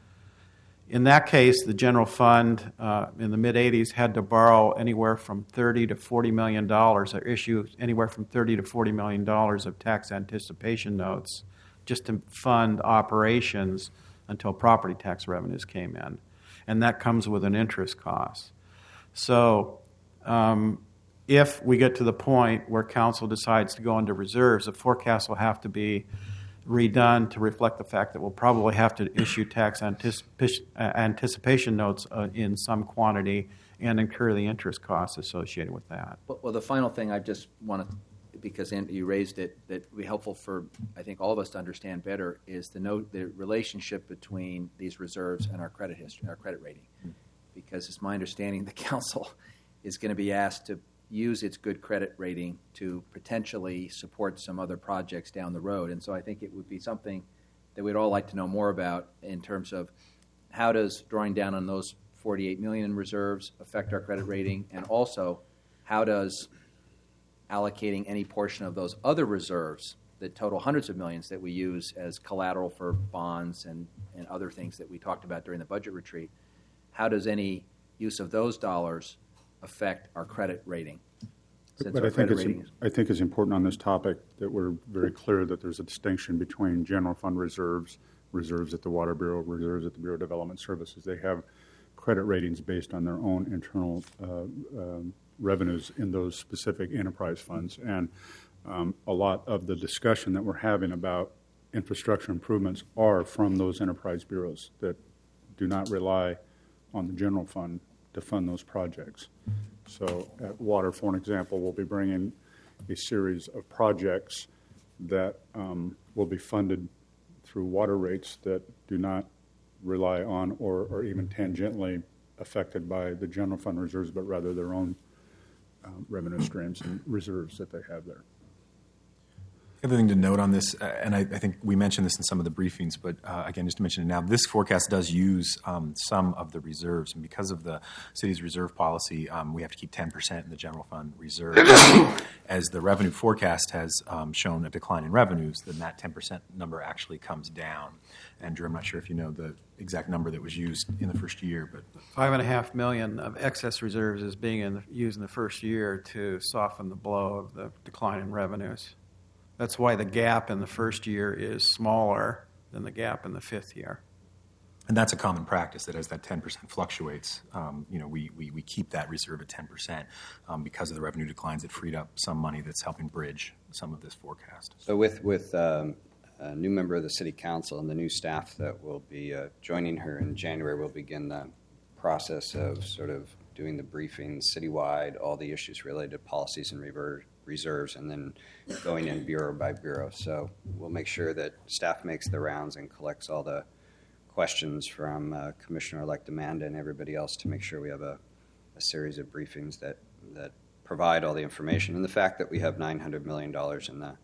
In that case, the general fund in the mid-'80s had to borrow anywhere from $30 to $40 million, or issue anywhere from $30 to $40 million of tax anticipation notes just to fund operations until property tax revenues came in. And that comes with an interest cost. So if we get to the point where council decides to go into reserves, the forecast will have to be redone to reflect the fact that we'll probably have to issue tax anticipation notes in some quantity and incur the interest costs associated with that. Well, the final thing I just want to, because you raised it, that would be helpful for, I think, all of us to understand better, is the relationship between these reserves and our credit history, our credit rating. Because it's my understanding the council is going to be asked to use its good credit rating to potentially support some other projects down the road. And so I think it would be something that we'd all like to know more about in terms of how does drawing down on those $48 million in reserves affect our credit rating, and also how does allocating any portion of those other reserves that total hundreds of millions that we use as collateral for bonds and other things that we talked about during the budget retreat, how does any use of those dollars affect our credit rating? But I think it's important on this topic that we're very clear that there's a distinction between general fund reserves, reserves at the Water Bureau, reserves at the Bureau of Development Services. They have credit ratings based on their own internal revenues in those specific enterprise funds. And a lot of the discussion that we're having about infrastructure improvements are from those enterprise bureaus that do not rely on the general fund to fund those projects. So at Water, for an example, we'll be bringing a series of projects that will be funded through water rates that do not rely on or even tangentially affected by the general fund reserves, but rather their own revenue streams and reserves that they have there. The other thing to note on this, and I think we mentioned this in some of the briefings, but again, just to mention it now, this forecast does use some of the reserves. And because of the city's reserve policy, we have to keep 10% in the general fund reserve. As the revenue forecast has shown a decline in revenues, then that 10% number actually comes down. And Drew, I'm not sure if you know the exact number that was used in the first year, but $5.5 million of excess reserves is being used in the first year to soften the blow of the decline in revenues. That's why the gap in the first year is smaller than the gap in the fifth year. And that's a common practice, that as that 10% fluctuates, we keep that reserve at 10% because of the revenue declines. It freed up some money that's helping bridge some of this forecast. So with a new member of the City Council and the new staff that will be joining her in January, we'll begin the process of sort of doing the briefings citywide, all the issues related to policies and reserves, and then going in bureau by bureau. So we'll make sure that staff makes the rounds and collects all the questions from Commissioner-elect Amanda and everybody else to make sure we have a series of briefings that provide all the information. And the fact that we have $900 million in the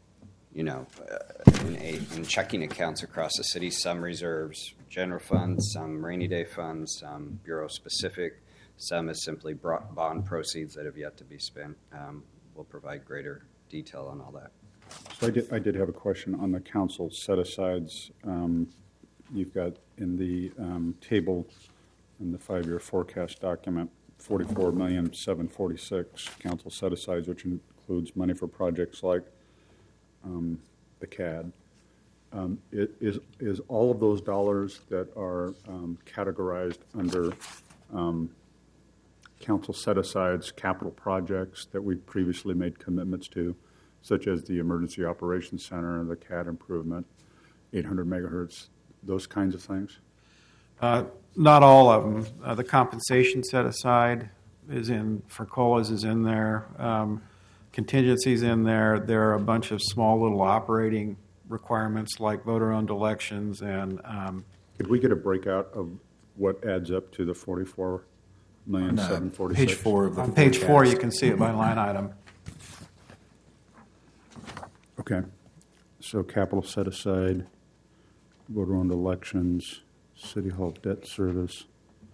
in checking accounts across the city, some reserves, general funds, some rainy day funds, some bureau specific, some is simply bond proceeds that have yet to be spent. We'll provide greater detail on all that. So I did have a question on the council set-asides. You've got in the table in the 5-year forecast document, $44,746,000 council set-asides, which includes money for projects like the CAD. Is all of those dollars that are categorized under council set-asides capital projects that we previously made commitments to, such as the Emergency Operations Center and the CAD improvement, 800 megahertz, those kinds of things? Not all of them. The compensation set aside is in, for COLAs is in there. Contingencies in there. There are a bunch of small little operating requirements like voter-owned elections and. Could we get a breakout of what adds up to the $44,746,000? Page 4 of the On page 4, you can see it by line item. Okay. So capital set aside, voter-owned elections, City Hall debt service.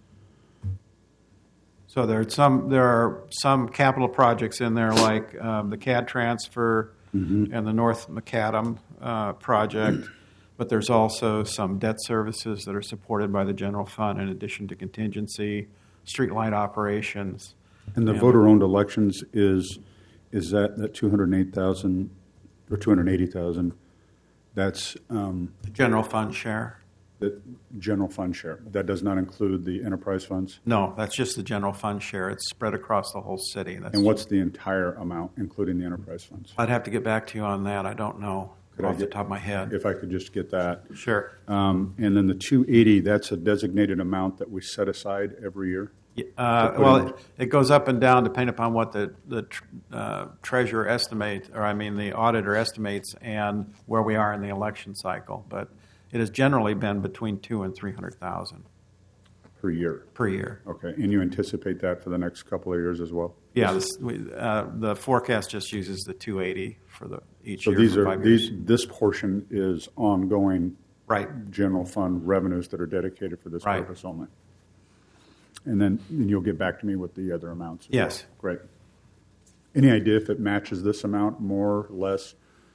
So there are some capital projects in there like the CAD transfer and the North Macadam project, but there's also some debt services that are supported by the general fund in addition to contingency, streetlight operations. And the voter-owned elections is that 208,000 or 280,000? That's the general fund share. The general fund share. That does not include the enterprise funds? No, that's just the general fund share. It's spread across the whole city. And what's the entire amount, including the enterprise funds? I'd have to get back to you on that. I don't know off the top of my head. If I could just get that. Sure. And then the 280, that's a designated amount that we set aside every year? Well, it goes up and down depending upon what the treasurer estimates, or I mean the auditor estimates, and where we are in the election cycle. But it has generally been between $200,000 and $300,000 per year. Per year. Okay, and you anticipate that for the next couple of years as well? Yeah, the forecast just uses the 280 for each so year. These for are 5 years. this portion is ongoing, right? General fund revenues that are dedicated for this purpose only. And then you'll get back to me with the other amounts. Yes. Well. Great. Any idea if it matches this amount, more, less?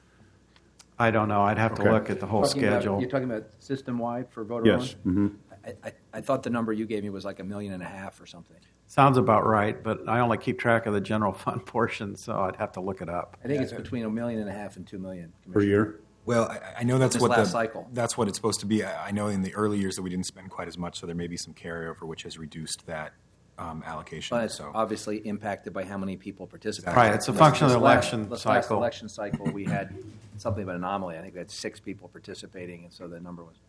I don't know. I'd have to look at the whole schedule. You're talking about system-wide for voter-owned? Yes. Mm-hmm. I thought the number you gave me was like $1.5 million or something. Sounds about right, but I only keep track of the general fund portion, so I'd have to look it up. I think it's between $1.5 million and $2 million. Per year? Well, I know that's this what last cycle. That's what it's supposed to be. I know in the early years that we didn't spend quite as much, so there may be some carryover, which has reduced that allocation. But it's obviously impacted by how many people participate. Right, it's a function of the election last cycle. Election cycle, we had something of an anomaly. I think we had 6 people participating, and so the number was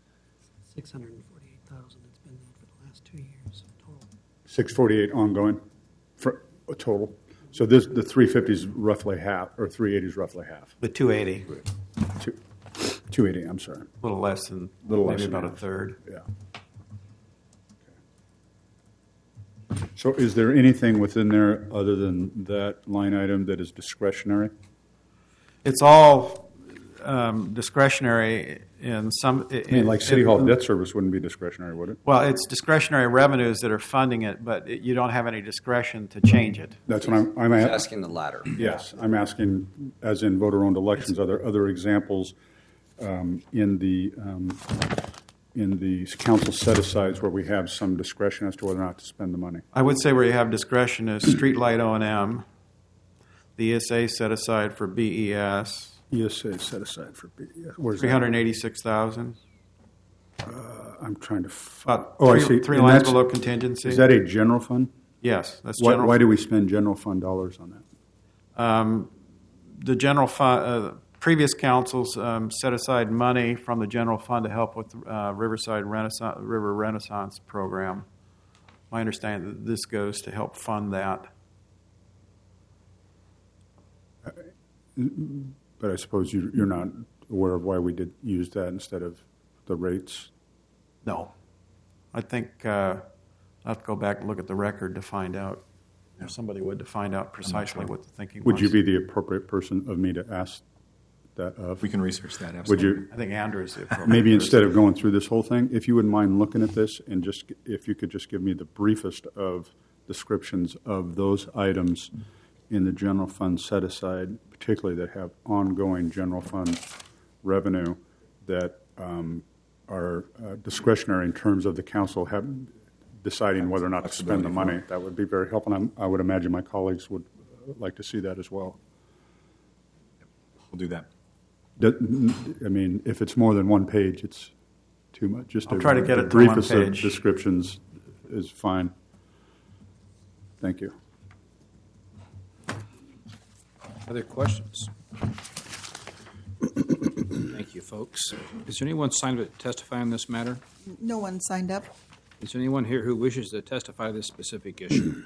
648,000. It's been that for the last 2 years total. 648 ongoing for a total. So the 350 is roughly half, or 380 is roughly half. The 280. 280, I'm sorry. A little less than, maybe about a third. Yeah. Okay. So is there anything within there other than that line item that is discretionary? It's all discretionary in some... like City Hall debt service wouldn't be discretionary, would it? Well, it's discretionary revenues that are funding it, but you don't have any discretion to change it. That's what I'm asking the latter. Yes, I'm asking, as in voter-owned elections, are there other examples in the council set-asides where we have some discretion as to whether or not to spend the money? I would say where you have discretion is streetlight O&M, the ESA set-aside for BES. ESA set-aside for BES. Where's $386,000. I'm trying to... I see. Three lines below contingency. Is that a general fund? Yes, that's general. Why do we spend general fund dollars on that? The general fund... previous councils set aside money from the general fund to help with the River Renaissance program. My understanding that this goes to help fund that. But I suppose you're not aware of why we did use that instead of the rates? No. I think I'll have to go back and look at the record to find out. If somebody would, to find out precisely what the thinking was. Would you be the appropriate person of me to ask that of? We can research that, absolutely. Would you? I think Andrew is the appropriate Maybe person. instead of going through this whole thing, if you wouldn't mind looking at this and just if you could just give me the briefest of descriptions of those items in the general fund set aside, particularly that have ongoing general fund revenue that are discretionary in terms of the council deciding whether or not to spend the money. That would be very helpful, and I would imagine my colleagues would like to see that as well. We'll do that. I mean, if it's more than one page, it's too much. Just I'll try to get it to briefest one of page. descriptions is fine. Thank you. Other questions? Thank you, folks. Is there anyone signed up to testify on this matter? No one signed up. Is there anyone here who wishes to testify to this specific issue?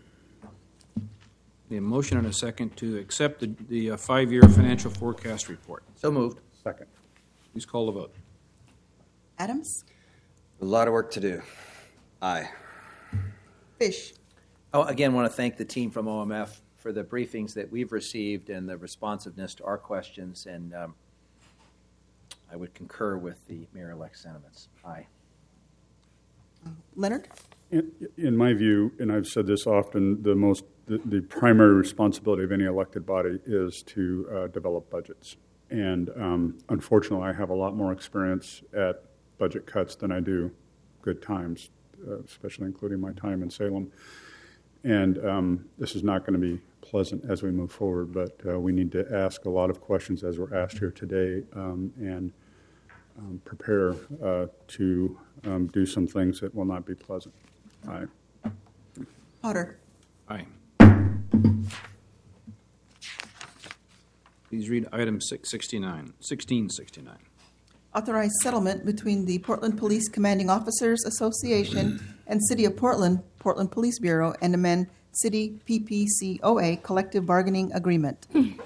The motion and a second to accept the 5-year financial forecast report. So moved. Second. Please call the vote. Adams? A lot of work to do. Aye. Fish? Oh, again, want to thank the team from OMF for the briefings that we've received and the responsiveness to our questions, and I would concur with the mayor-elect's sentiments. Aye. Leonard? In my view, and I've said this often, the primary responsibility of any elected body is to develop budgets. And unfortunately, I have a lot more experience at budget cuts than I do good times, especially including my time in Salem. And this is not going to be pleasant as we move forward, but we need to ask a lot of questions as we're asked here today and prepare to do some things that will not be pleasant. Aye. Potter? Aye. Please read item 1669. Authorize settlement between the Portland Police Commanding Officers Association and City of Portland, Portland Police Bureau, and amend City PPCOA collective bargaining agreement.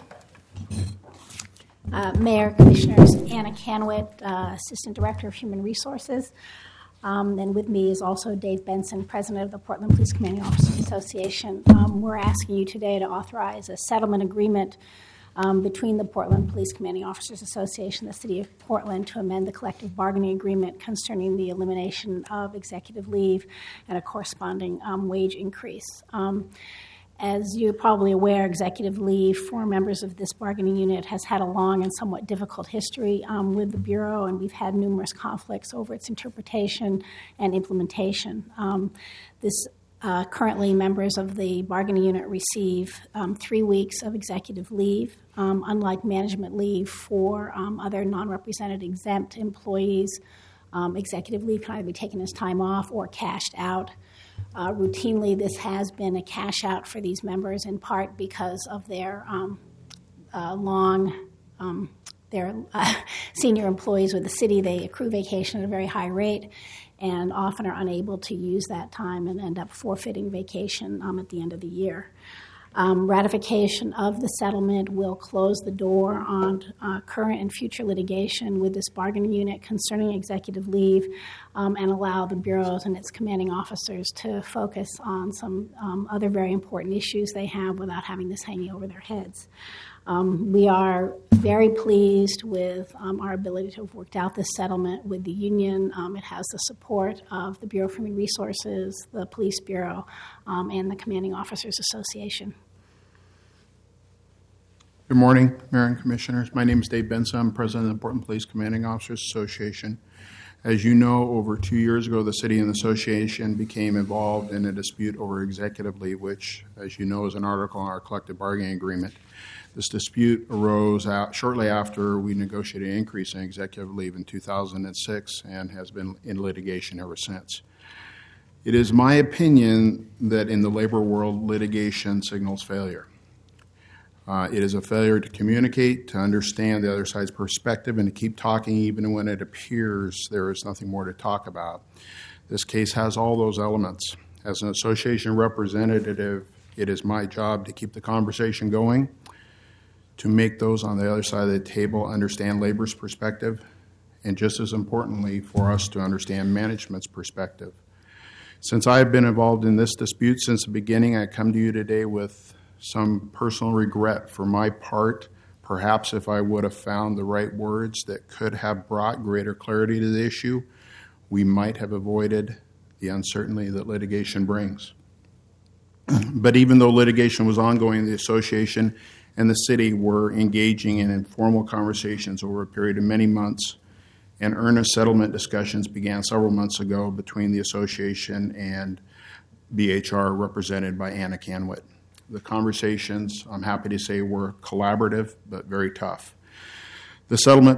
Mayor, Commissioners, Anna Canwit, Assistant Director of Human Resources. And with me is also Dave Benson, President of the Portland Police Commanding Officers Association. We're asking you today to authorize a settlement agreement between the Portland Police Commanding Officers Association and the City of Portland to amend the collective bargaining agreement concerning the elimination of executive leave and a corresponding wage increase. As you're probably aware, executive leave for members of this bargaining unit has had a long and somewhat difficult history with the Bureau, and we've had numerous conflicts over its interpretation and implementation. Currently, members of the bargaining unit receive 3 weeks of executive leave. Unlike management leave for other non-represented exempt employees, executive leave can either be taken as time off or cashed out. Routinely, this has been a cash out for these members in part because of their senior employees with the city. They accrue vacation at a very high rate and often are unable to use that time and end up forfeiting vacation at the end of the year. Ratification of the settlement will close the door on current and future litigation with this bargaining unit concerning executive leave and allow the bureaus and its commanding officers to focus on some other very important issues they have without having this hanging over their heads. We are very pleased with our ability to have worked out this settlement with the union. It has the support of the Bureau of Human Resources, the Police Bureau, and the Commanding Officers Association. Good morning, Mayor and Commissioners. My name is Dave Benson. I'm President of the Portland Police Commanding Officers Association. As you know, over 2 years ago, the city and the association became involved in a dispute over executive leave, which, as you know, is an article in our collective bargaining agreement. This dispute arose shortly after we negotiated an increase in executive leave in 2006 and has been in litigation ever since. It is my opinion that in the labor world, litigation signals failure. It is a failure to communicate, to understand the other side's perspective, and to keep talking even when it appears there is nothing more to talk about. This case has all those elements. As an association representative, it is my job to keep the conversation going, to make those on the other side of the table understand labor's perspective, and just as importantly, for us to understand management's perspective. Since I have been involved in this dispute since the beginning, I come to you today with some personal regret for my part. Perhaps if I would have found the right words that could have brought greater clarity to the issue, we might have avoided the uncertainty that litigation brings. But even though litigation was ongoing, the association and the city were engaging in informal conversations over a period of many months and earnest settlement discussions began several months ago between the association and BHR, represented by Anna Canwit. The conversations, I'm happy to say, were collaborative but very tough. The settlement